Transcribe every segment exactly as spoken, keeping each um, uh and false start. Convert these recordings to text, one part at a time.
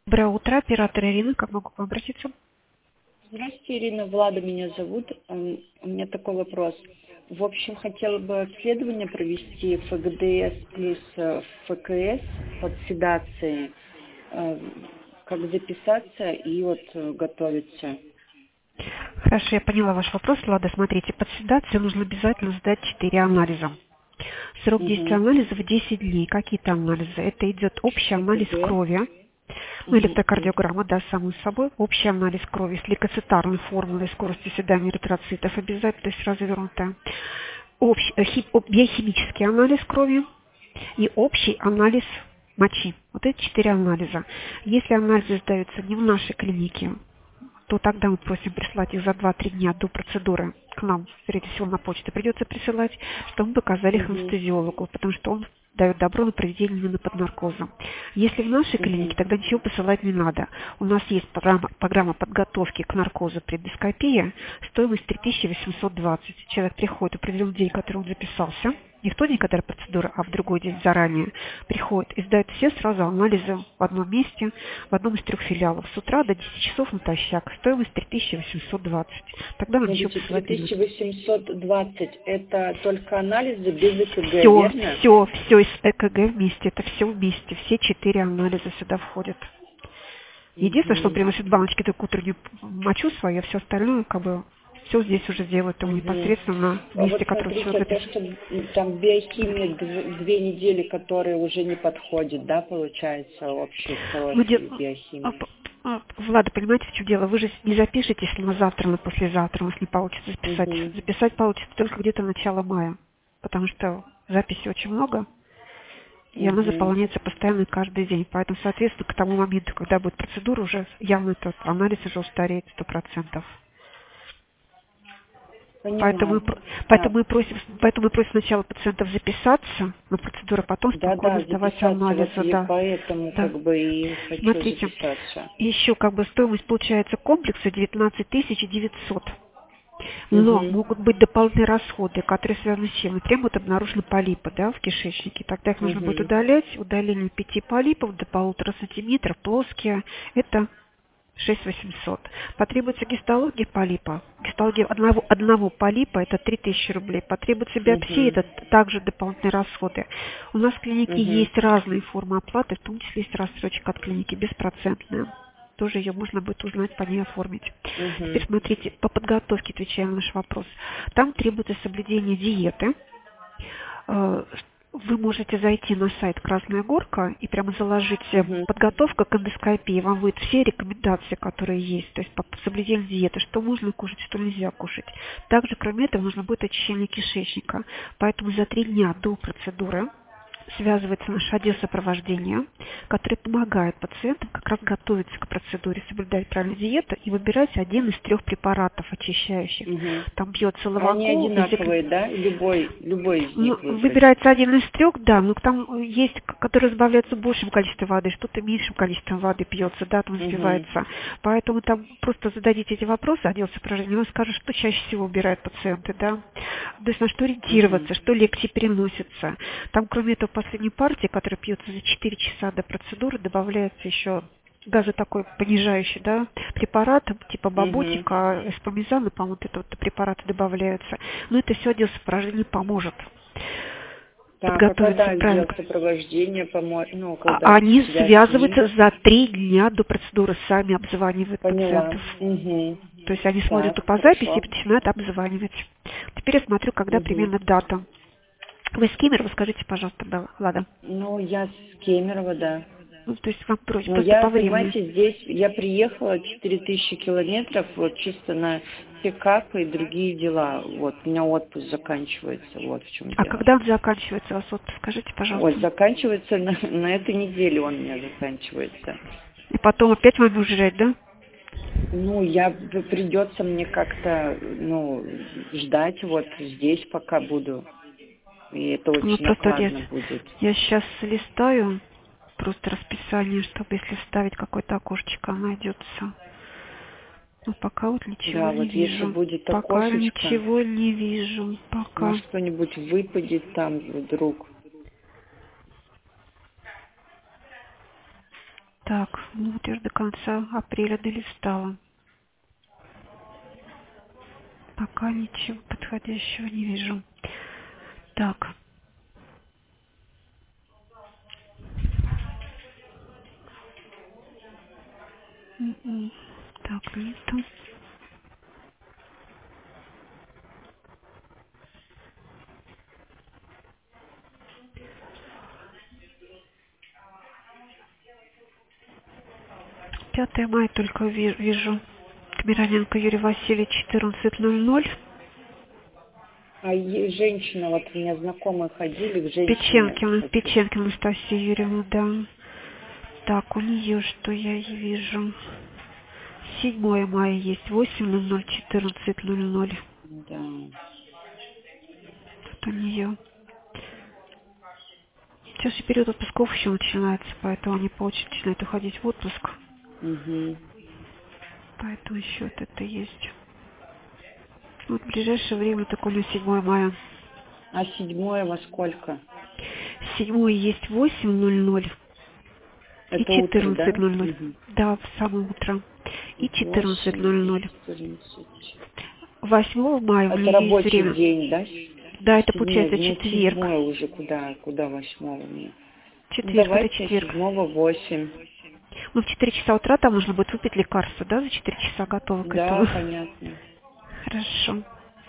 Доброе утро, оператор Ирина, как могу к вам обратиться? Здравствуйте, Ирина, Влада меня зовут. Эм, У меня такой вопрос. В общем, хотела бы обследование провести эф гэ дэ эс плюс э, эф ка эс под седацией. Э, Как записаться и вот э, готовиться. Хорошо, я поняла ваш вопрос. Ладно, смотрите, под седацией нужно обязательно сдать четыре анализа. Срок действия Угу. анализов десять дней. Какие-то анализы? Это идет общий анализ ЭКГ. крови, ну, Угу. электрокардиограмма, да, само собой, общий анализ крови с лейкоцитарной формулой скорости оседания эритроцитов обязательно, то есть развернутая. Общий, э, хи- о- биохимический анализ крови и общий анализ мочи. Вот эти четыре анализа. Если анализы сдаются не в нашей клинике, то тогда мы просим прислать их за два-три дня до процедуры к нам, скорее всего, на почту придется присылать, чтобы мы показали их Угу. анестезиологу, потому что он дает добро на проведение именно под наркозом. Если в нашей клинике, Угу. тогда ничего посылать не надо. У нас есть программа, программа подготовки к наркозу при эндоскопии, стоимость три тысячи восемьсот двадцать. Человек приходит в определенный день, который он записался, не в тот день, когда процедура, а в другой день заранее, приходит и сдает все сразу анализы в одном месте, в одном из трех филиалов. С утра до десяти часов натощак. Стоимость три тысячи восемьсот двадцать. Тогда нам ничего Смотрите, посылать не три тысячи надо. восемьсот двадцать это только анализы без ЭКГ, Все, верно? все, все из ЭКГ вместе. Это все вместе. Все четыре анализа сюда входят. Единственное, что он Угу. приносит баночки только утреннюю мочу свою, а все остальное, как бы, все здесь уже делают ему Мгм. непосредственно в А месте, вот которое смотрите, человек а то, записан. что м, там биохимия дв- две недели, которые уже не подходит, да, получается, общий Ну, де- профиль а, биохимии. п- а, Влада, понимаете, в чем дело? Вы же не запишетесь на завтра, на послезавтра, у вас не получится записать. Угу. Записать получится только где-то начало мая, потому что записей очень много, и она Угу. заполняется постоянно каждый день. Поэтому, соответственно, к тому моменту, когда будет процедура, уже явно этот анализ уже устареет сто процентов. Поэтому мы, Поняла. про- Так, поэтому, мы просим, поэтому мы просим сначала пациентов записаться на процедуру, а потом спокойно да-да, сдавать записаться, вот анализы. и Да. поэтому Да. как бы и хочу Смотрите, записаться. еще как бы стоимость получается комплекса девятнадцать тысяч девятьсот. Но Угу. могут быть дополнительные расходы, которые связаны с чем? Например, вот обнаружены полипы, да, в кишечнике. Тогда их нужно будет Угу. удалять. Удаление пяти полипов до полутора сантиметров, плоские. Это шесть тысяч восемьсот. Потребуется гистология полипа. Гистология одного, одного полипа это три тысячи рублей. Потребуется биопсия, Угу. это также дополнительные расходы. У нас в клинике Угу. есть разные формы оплаты, в том числе есть рассрочка от клиники беспроцентная. Тоже ее можно будет узнать, по ней оформить. Теперь Угу. смотрите, по подготовке, отвечая на наш вопрос. Там требуется соблюдение диеты. Э, Вы можете зайти на сайт «Красная горка» и прямо заложить э, Угу. подготовка к эндоскопии. Вам выйдут все рекомендации, которые есть, то есть по соблюдению диеты, что можно кушать, что нельзя кушать. Также, кроме этого, нужно будет очищение кишечника. Поэтому за три дня до процедуры связывается наш отдел сопровождения, который помогает пациентам как раз готовиться к процедуре, соблюдать правильную диету и выбирать один из трех препаратов очищающих. Угу. Там бьется Они лавакол, одинаковые, да? Любой, любой из ну, них выбрать. выбирается один из трех, да, но там есть, к- которые разбавляются большим количеством воды, что-то меньшим количеством воды пьется, да, там Угу. взбивается. Поэтому там просто зададите эти вопросы, отдел сопровождения, он скажет, что чаще всего убирают пациенты, да. То есть на что Угу. ориентироваться, что легче переносится. Там, кроме этого, в последней партии, которая пьется за четыре часа до процедуры, добавляется еще газы такой понижающий, да, препарат, типа Угу. баботика, эспомизана, по-моему, вот это вот препараты добавляются. Но это все отдел сопровождения поможет Так, а подготовиться когда правильно. отдел сопровождения поможет, ну, когда А они связь с ним? связываются за три дня до процедуры, сами обзванивают Поняла. пациентов. Угу. То есть они смотрят Так, по записи хорошо. и начинают обзванивать. Теперь я смотрю, когда Угу. примерно дата. Вы с Кемерово, скажите, пожалуйста, да, Лада. Ну, я с Кемерово, да. Ну, то есть вам проще, Но просто я, по времени. понимаете, здесь я приехала четыре тысячи километров вот чисто на пикап и другие дела. Вот, у меня отпуск заканчивается, вот в чем А дело. когда он заканчивается, у вас отпуск, скажите, Ой, пожалуйста. заканчивается на, на этой неделе он у меня заканчивается. И потом опять вам уезжать, да? Ну, я придется мне как-то, ну, ждать вот здесь пока буду. И это Ну, очень просто вот я, накладно будет. я сейчас листаю просто расписание, чтобы если ставить какое-то окошечко, найдется. Ну, пока вот ничего Да, не вот если вижу. будет Пока окошечко, ничего не вижу. Пока. может что-нибудь выпадет там вдруг. Так, ну вот я ж до конца апреля долистала. Пока ничего подходящего не вижу. Так. М-м. Так, нету. пятое мая только ви- вижу. Мироненко Юрий Васильевич, четырнадцать ноль ноль. А е- женщина, вот у меня знакомые ходили к женщине. Печенкина, Хочу. Печенкина Анастасия Юрьевна, да. Так, у нее что я и вижу? седьмое мая есть, восемь ноль ноль, четырнадцать ноль ноль. Да. Тут у нее. Сейчас и период отпусков еще начинается, поэтому они по очереди начинают уходить в отпуск. Угу. Поэтому еще вот это есть. Вот в ближайшее время только у нее седьмое мая. А седьмое во сколько? седьмое есть восемь ноль ноль и Это утро, да? четырнадцать ноль ноль. Угу. Да, в самое утро. И четырнадцать восемь ноль и ноль. четырнадцать. восьмого мая у Это нее есть рабочий время. день, да? Да, это Седьмое. получается Нет, четверг. седьмое уже куда? Куда восьмого мне? Ну, Четверг, это давайте четверг. седьмого восемь. Ну, в четыре часа утра там нужно будет выпить лекарство, да, за четыре часа готово к Да, этому. понятно. Хорошо.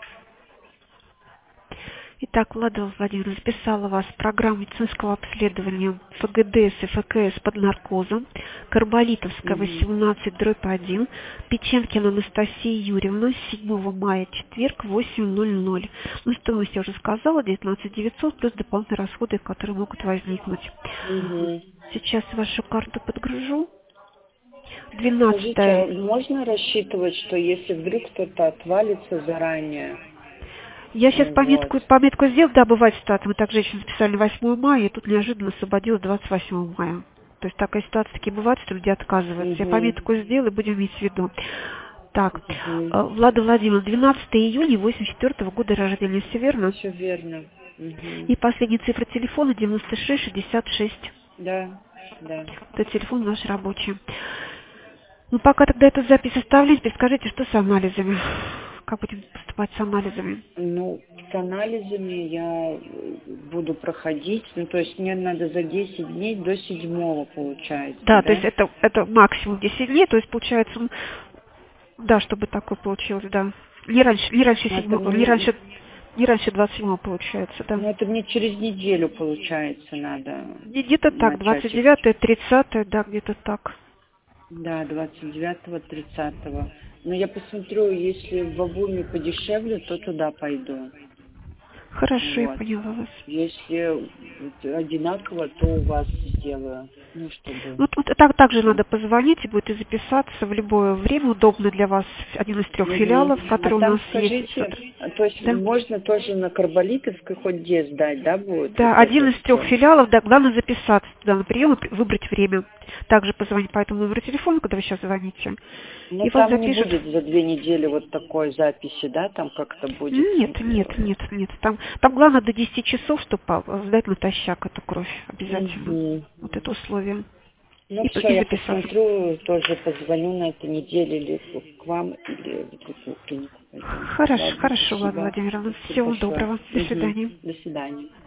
Итак, Влада Владимировна, записала вас в программу медицинского обследования ФГДС и ФКС под наркозом, Карболитовская, Угу. восемнадцать дробь один, Печенкина Анастасия Юрьевна, седьмого мая, четверг, восемь ноль ноль. Ну, стоимость я уже сказала, девятнадцать девятьсот, плюс дополнительные расходы, которые могут возникнуть. Угу. Сейчас вашу карту подгружу. Скажите, а двенадцатое. можно рассчитывать, что если вдруг кто-то отвалится заранее, Я сейчас вот, пометку, пометку сделал, да, бывает ситуация. Мы так женщину записали на восьмое мая, и тут неожиданно освободилось двадцать восьмого мая. То есть такая ситуация таки бывает, что люди отказываются. Я угу, пометку сделаю, будем иметь в виду. Так, угу. э, Влада Владимировна, двенадцатое июня восемьдесят четвёртого года рождения, все верно? Все верно. Угу. И последняя цифра телефона девяносто шесть шестьдесят шесть. Да, да. Это телефон наш рабочий. Ну, пока тогда эту запись оставлять, скажите, что с анализами? Как будем поступать с анализами? Ну, с анализами я э, буду проходить, ну, то есть мне надо за десять дней до седьмого, получается, Да, то есть да? это, это максимум десять дней, то есть получается, м, да, чтобы такое получилось, да. Не раньше, не раньше Но это седьмого, не мне, раньше, не раньше двадцать седьмого получается, да. ну, это мне через неделю, получается, надо Где-то так, начать двадцать их. девятое, тридцатое, да, где-то так. Да, двадцать девятого, тридцатого. Но я посмотрю, если в Абуме подешевле, то туда пойду. Хорошо, я Вот. поняла вас. Если одинаково, то у вас сделаю. Ну, чтобы... Ну, тут так, также надо позвонить и будет и записаться в любое время, удобно для вас, один из трех Мгм. филиалов, А которые у там нас есть. скажите, а, то есть Да? можно тоже на Карболитовской хоть где сдать, да, будет вот Да, это один из трех все? филиалов, да, главное записаться туда на прием и выбрать время. Также позвонить по этому номеру телефона, когда вы сейчас звоните, Но и вас там не запишут. будет за две недели вот такой записи, да, там как-то будет? Нет, нет, нет, нет. Там, там главное до десяти часов, чтобы сдать натощак эту кровь обязательно. Угу. Вот это условие. Ну И, все, и я записаться. посмотрю, тоже позвоню на этой неделе или к вам, или в другую клинику пойду. Хорошо, Ладно, хорошо, Влада спасибо. Владимировна. Спасибо Всего большое. доброго. До Угу. свидания. До свидания.